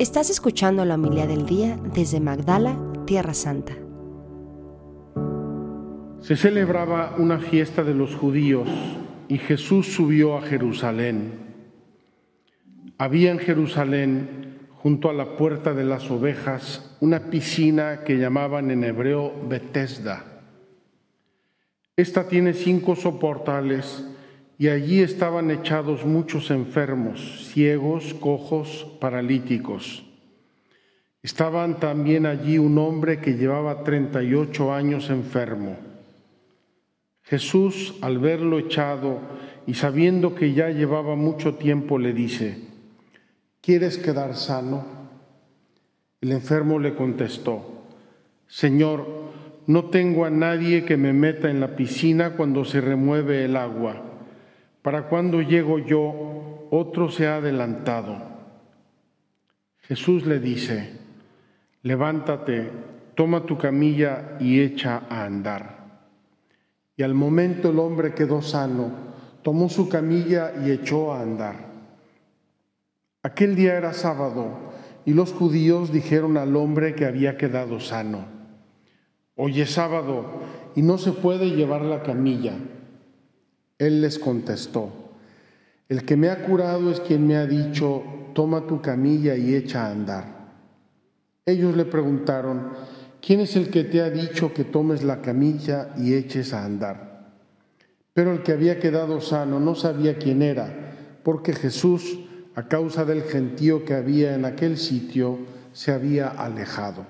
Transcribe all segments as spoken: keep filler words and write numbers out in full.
Estás escuchando la homilía del día desde Magdala, Tierra Santa. Se celebraba una fiesta de los judíos y Jesús subió a Jerusalén. Había en Jerusalén, junto a la puerta de las ovejas, una piscina que llamaban en hebreo Betesda. Esta tiene cinco soportales y allí estaban echados muchos enfermos, ciegos, cojos, paralíticos. Estaban también allí un hombre que llevaba treinta y ocho años enfermo. Jesús, al verlo echado y sabiendo que ya llevaba mucho tiempo, le dice: ¿Quieres quedar sano? El enfermo le contestó: Señor, no tengo a nadie que me meta en la piscina cuando se remueve el agua. Para cuando llego yo, otro se ha adelantado. Jesús le dice: levántate, toma tu camilla y echa a andar. Y al momento el hombre quedó sano, tomó su camilla y echó a andar. Aquel día era sábado, y los judíos dijeron al hombre que había quedado sano: Hoy es sábado, y no se puede llevar la camilla. Él les contestó: El que me ha curado es quien me ha dicho: toma tu camilla y echa a andar. Ellos le preguntaron: ¿Quién es el que te ha dicho que tomes la camilla y eches a andar? Pero el que había quedado sano no sabía quién era, porque Jesús, a causa del gentío que había en aquel sitio, se había alejado.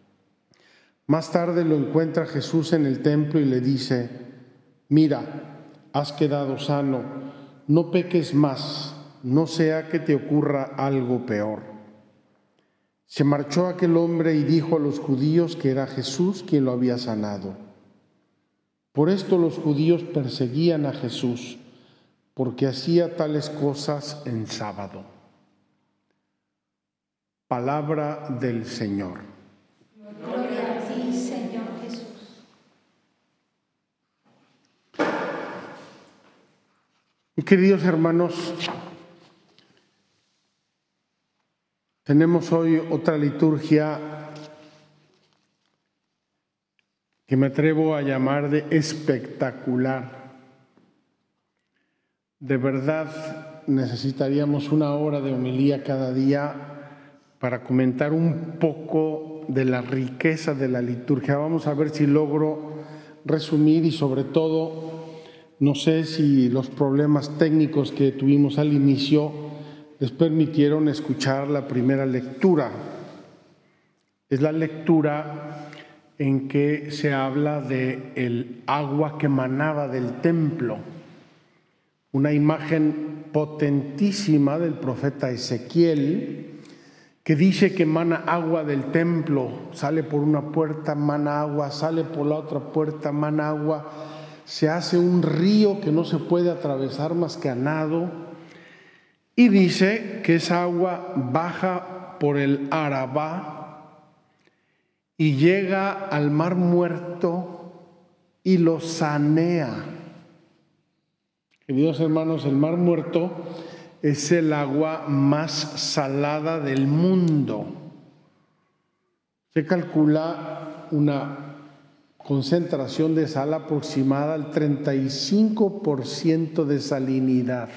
Más tarde lo encuentra Jesús en el templo y le dice: Mira, has quedado sano, no peques más, no sea que te ocurra algo peor. Se marchó aquel hombre y dijo a los judíos que era Jesús quien lo había sanado. Por esto los judíos perseguían a Jesús, porque hacía tales cosas en sábado. Palabra del Señor. Gloria a ti, Señor Jesús. Queridos hermanos, tenemos hoy otra liturgia que me atrevo a llamar de espectacular. De verdad necesitaríamos una hora de homilía cada día para comentar un poco de la riqueza de la liturgia. Vamos a ver si logro resumir y sobre todo, no sé si los problemas técnicos que tuvimos al inicio les permitieron escuchar la primera lectura. Es la lectura en que se habla de el agua que manaba del templo, una imagen potentísima del profeta Ezequiel, que dice que mana agua del templo, sale por una puerta, mana agua, sale por la otra puerta, mana agua, se hace un río que no se puede atravesar más que a nado. Y dice que esa agua baja por el Arabá y llega al Mar Muerto y lo sanea. Queridos hermanos, el Mar Muerto es el agua más salada del mundo. Se calcula una concentración de sal aproximada al treinta y cinco por ciento de salinidad.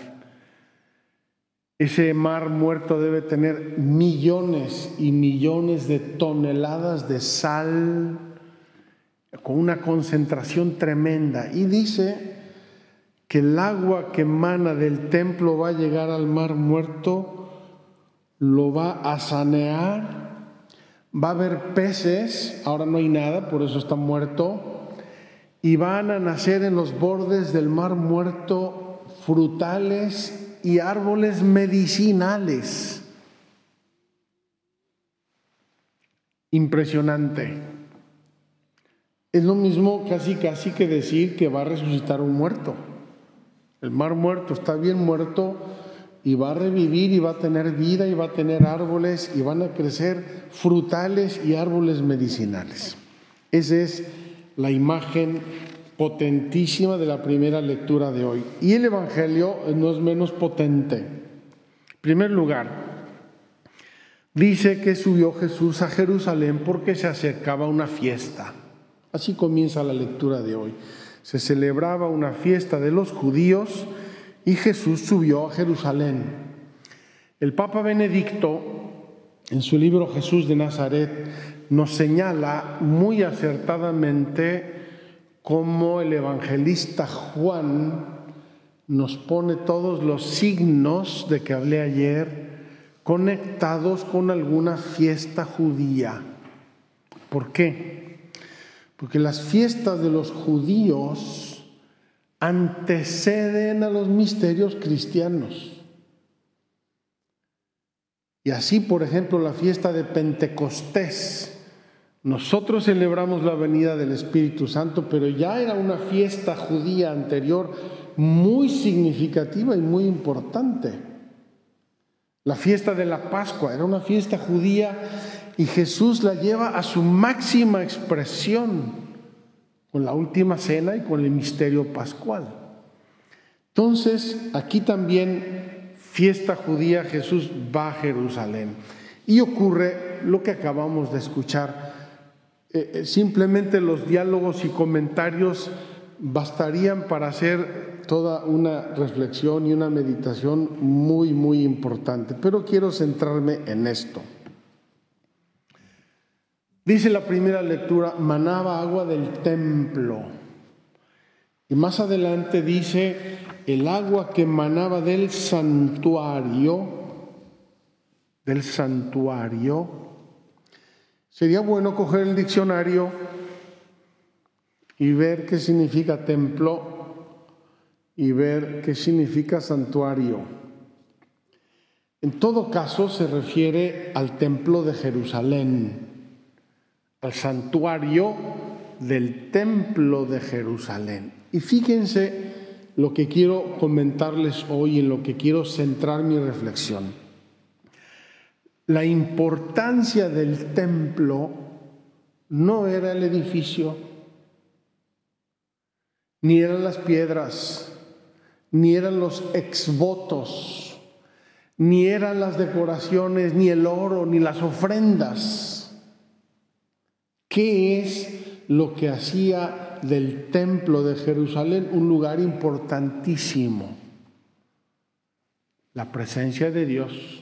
Ese Mar Muerto debe tener millones y millones de toneladas de sal con una concentración tremenda. Y dice que el agua que emana del templo va a llegar al Mar Muerto, lo va a sanear, va a haber peces, ahora no hay nada, por eso está muerto, y van a nacer en los bordes del Mar Muerto frutales y árboles medicinales. Impresionante. Es lo mismo casi casi que decir que va a resucitar un muerto. El Mar Muerto está bien muerto y va a revivir y va a tener vida y va a tener árboles y van a crecer frutales y árboles medicinales. Esa es la imagen potentísima de la primera lectura de hoy. Y el Evangelio no es menos potente. En primer lugar, Dice que subió Jesús a Jerusalén porque se acercaba una fiesta. Así comienza la lectura de hoy. Se celebraba una fiesta de los judíos y Jesús subió a Jerusalén. El Papa Benedicto, en su libro Jesús de Nazaret, nos señala muy acertadamente cómo el evangelista Juan nos pone todos los signos de que hablé ayer conectados con alguna fiesta judía. ¿Por qué? Porque las fiestas de los judíos anteceden a los misterios cristianos. Y así, por ejemplo, la fiesta de Pentecostés. Nosotros celebramos la venida del Espíritu Santo, pero ya era una fiesta judía anterior muy significativa y muy importante. La fiesta de la Pascua era una fiesta judía y Jesús la lleva a su máxima expresión con la última cena y con el misterio pascual. Entonces, aquí también, fiesta judía, Jesús va a Jerusalén. Y ocurre lo que acabamos de escuchar. Eh, simplemente los diálogos y comentarios bastarían para hacer toda una reflexión y una meditación muy, muy importante. Pero quiero centrarme en esto. Dice la primera lectura, manaba agua del templo. Y más adelante dice, el agua que manaba del santuario, del santuario. Sería bueno coger el diccionario y ver qué significa templo y ver qué significa santuario. En todo caso, se refiere al templo de Jerusalén, al santuario del templo de Jerusalén. Y fíjense lo que quiero comentarles hoy, en lo que quiero centrar mi reflexión. La importancia del templo no era el edificio, ni eran las piedras, ni eran los exvotos, ni eran las decoraciones, ni el oro, ni las ofrendas. ¿Qué es lo que hacía del templo de Jerusalén un lugar importantísimo? La presencia de Dios.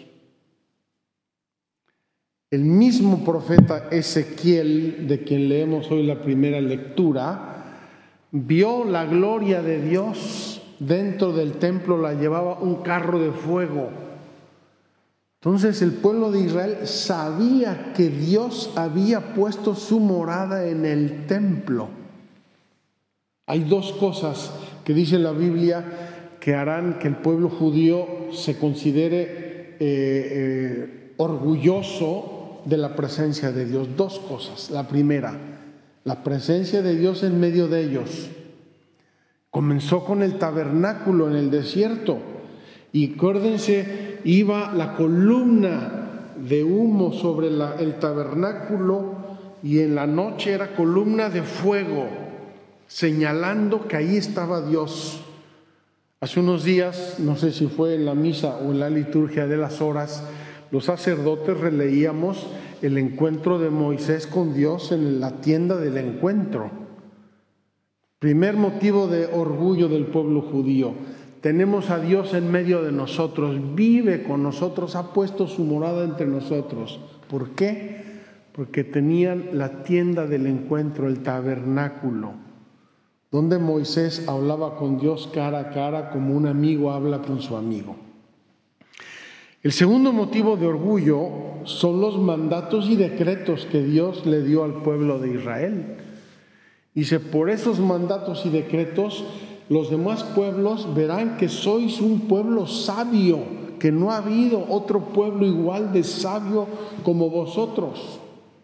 El mismo profeta Ezequiel, de quien leemos hoy la primera lectura, vio la gloria de Dios dentro del templo, la llevaba un carro de fuego. Entonces el pueblo de Israel sabía que Dios había puesto su morada en el templo. Hay dos cosas que dice la Biblia que harán que el pueblo judío se considere eh, eh, orgulloso de la presencia de Dios. Dos cosas. La primera, la presencia de Dios en medio de ellos. Comenzó con el tabernáculo en el desierto. Y acuérdense, iba la columna de humo sobre la, el tabernáculo, y en la noche era columna de fuego, señalando que ahí estaba Dios. Hace unos días, no sé si fue en la misa o en la liturgia de las horas, los sacerdotes releíamos el encuentro de Moisés con Dios en la tienda del encuentro. Primer motivo de orgullo del pueblo judío. Tenemos a Dios en medio de nosotros, vive con nosotros, ha puesto su morada entre nosotros. ¿Por qué? Porque tenían la tienda del encuentro, el tabernáculo, donde Moisés hablaba con Dios cara a cara como un amigo habla con su amigo. El segundo motivo de orgullo son los mandatos y decretos que Dios le dio al pueblo de Israel. Dice, por esos mandatos y decretos, los demás pueblos verán que sois un pueblo sabio, que no ha habido otro pueblo igual de sabio como vosotros.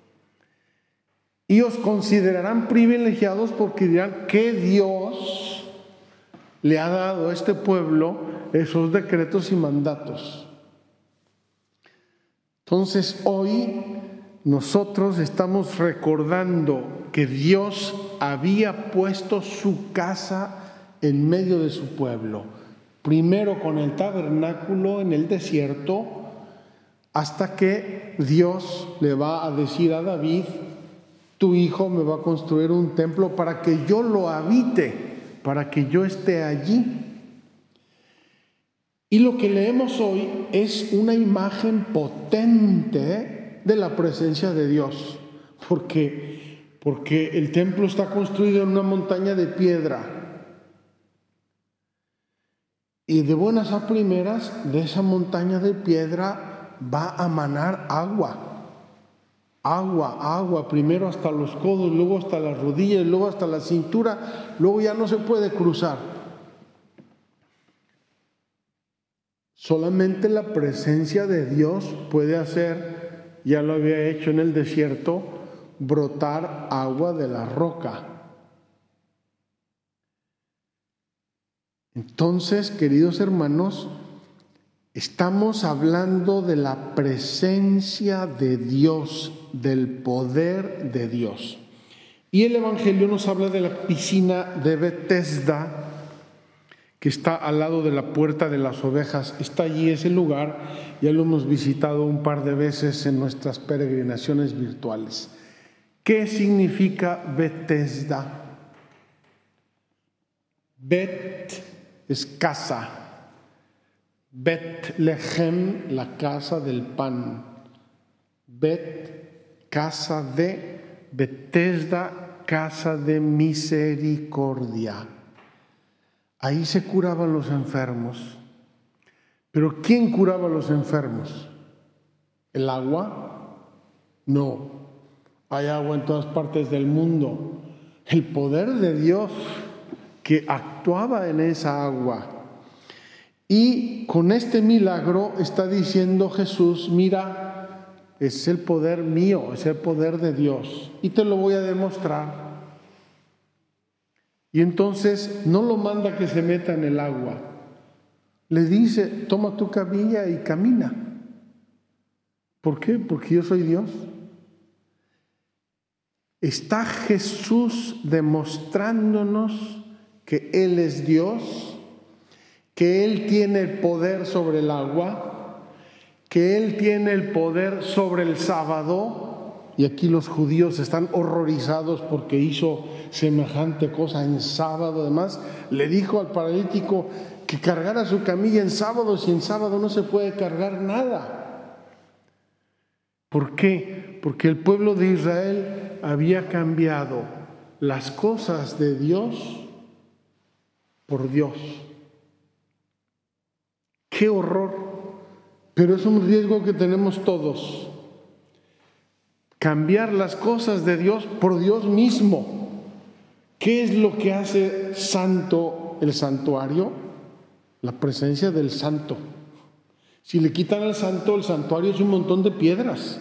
Y os considerarán privilegiados porque dirán que Dios le ha dado a este pueblo esos decretos y mandatos. Entonces hoy nosotros estamos recordando que Dios había puesto su casa en medio de su pueblo. Primero con el tabernáculo en el desierto hasta que Dios le va a decir a David: tu hijo me va a construir un templo para que yo lo habite, para que yo esté allí. Y lo que leemos hoy es una imagen potente de la presencia de Dios, porque, porque el templo está construido en una montaña de piedra. Y de buenas a primeras, de esa montaña de piedra va a manar agua. Agua, agua, primero hasta los codos, luego hasta las rodillas, luego hasta la cintura, luego ya no se puede cruzar. Solamente la presencia de Dios puede hacer, ya lo había hecho en el desierto, brotar agua de la roca. Entonces, queridos hermanos, estamos hablando de la presencia de Dios, del poder de Dios. Y el Evangelio nos habla de la piscina de Betesda, que está al lado de la puerta de las ovejas. Está allí ese lugar, ya lo hemos visitado un par de veces en nuestras peregrinaciones virtuales. ¿Qué significa Betesda? Bet es casa, Betlehem, la casa del pan, Bet, casa de, Betesda, casa de misericordia. Ahí se curaban los enfermos. ¿Pero quién curaba a los enfermos? ¿El agua? No. Hay agua en todas partes del mundo. El poder de Dios que actuaba en esa agua. Y con este milagro está diciendo Jesús: mira, es el poder mío, es el poder de Dios. Y te lo voy a demostrar. Y entonces no lo manda que se meta en el agua. Le dice: toma tu camilla y camina. ¿Por qué? Porque yo soy Dios. Está Jesús demostrándonos que Él es Dios, que Él tiene el poder sobre el agua, que Él tiene el poder sobre el sábado. Y aquí los judíos están horrorizados porque hizo semejante cosa en sábado. Además, le dijo al paralítico que cargara su camilla en sábado, si en sábado no se puede cargar nada. ¿Por qué? Porque el pueblo de Israel había cambiado las cosas de Dios por Dios. ¡Qué horror! Pero es un riesgo que tenemos todos. Cambiar las cosas de Dios por Dios mismo. ¿Qué es lo que hace santo el santuario? La presencia del santo. Si le quitan al santo, el santuario es un montón de piedras.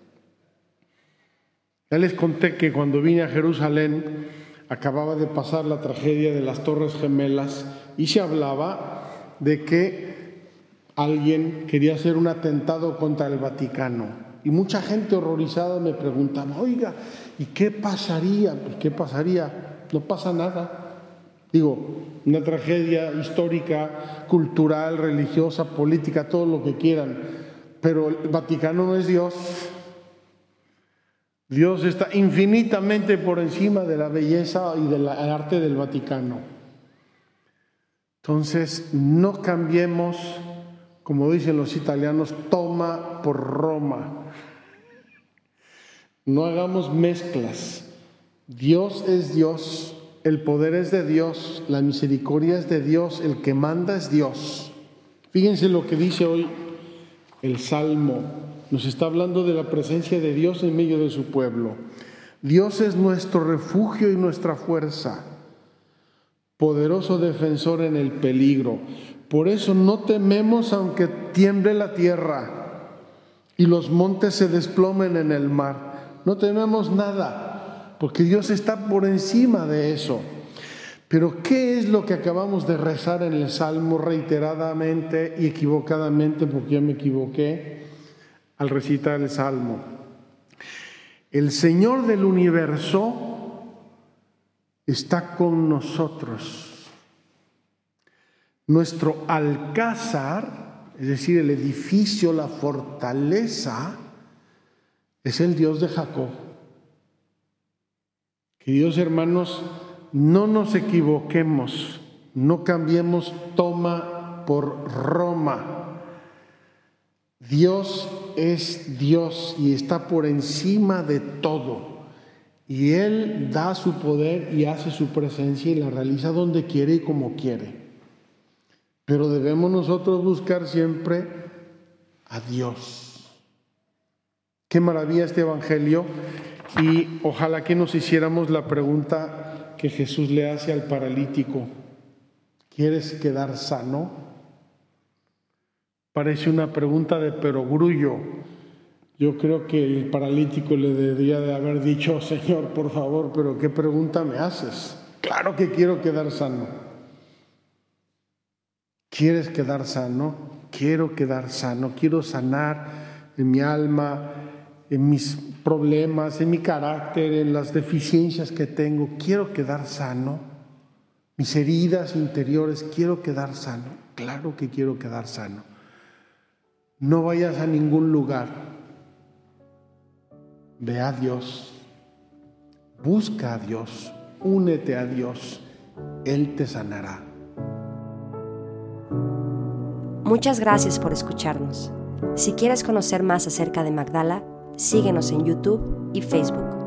Ya les conté que cuando vine a Jerusalén acababa de pasar la tragedia de las Torres Gemelas y se hablaba de que alguien quería hacer un atentado contra el Vaticano. Y mucha gente horrorizada me preguntaba: oiga, ¿y qué pasaría? Pues, ¿qué pasaría? No pasa nada. Digo, una tragedia histórica, cultural, religiosa, política, todo lo que quieran. Pero el Vaticano no es Dios. Dios está infinitamente por encima de la belleza y del arte del Vaticano. Entonces, no cambiemos, como dicen los italianos, toma por Roma. No hagamos mezclas. Dios es Dios, el poder es de Dios, la misericordia es de Dios, el que manda es Dios. Fíjense lo que dice hoy el Salmo. Nos está hablando de la presencia de Dios en medio de su pueblo. Dios es nuestro refugio y nuestra fuerza, poderoso defensor en el peligro. Por eso no tememos aunque tiemble la tierra y los montes se desplomen en el mar. No tememos nada, porque Dios está por encima de eso. Pero ¿qué es lo que acabamos de rezar en el Salmo reiteradamente y equivocadamente, porque yo me equivoqué al recitar el Salmo? El Señor del universo está con nosotros. Nuestro alcázar, es decir, el edificio, la fortaleza, es el Dios de Jacob. Queridos hermanos, no nos equivoquemos, no cambiemos Toma por Roma. Dios es Dios y está por encima de todo. Y Él da su poder y hace su presencia y la realiza donde quiere y como quiere. Pero debemos nosotros buscar siempre a Dios. Qué maravilla este Evangelio, y ojalá que nos hiciéramos la pregunta que Jesús le hace al paralítico: ¿quieres quedar sano? Parece una pregunta de perogrullo. Yo creo que el paralítico le debería de haber dicho: Señor, por favor, pero ¿qué pregunta me haces? Claro que quiero quedar sano. ¿Quieres quedar sano? Quiero quedar sano, quiero sanar en mi alma, en mis problemas, en mi carácter, en las deficiencias que tengo. Quiero quedar sano. Mis heridas interiores, quiero quedar sano. Claro que quiero quedar sano. No vayas a ningún lugar. Ve a Dios. Busca a Dios. Únete a Dios. Él te sanará. Muchas gracias por escucharnos. Si quieres conocer más acerca de Magdala, síguenos en YouTube y Facebook.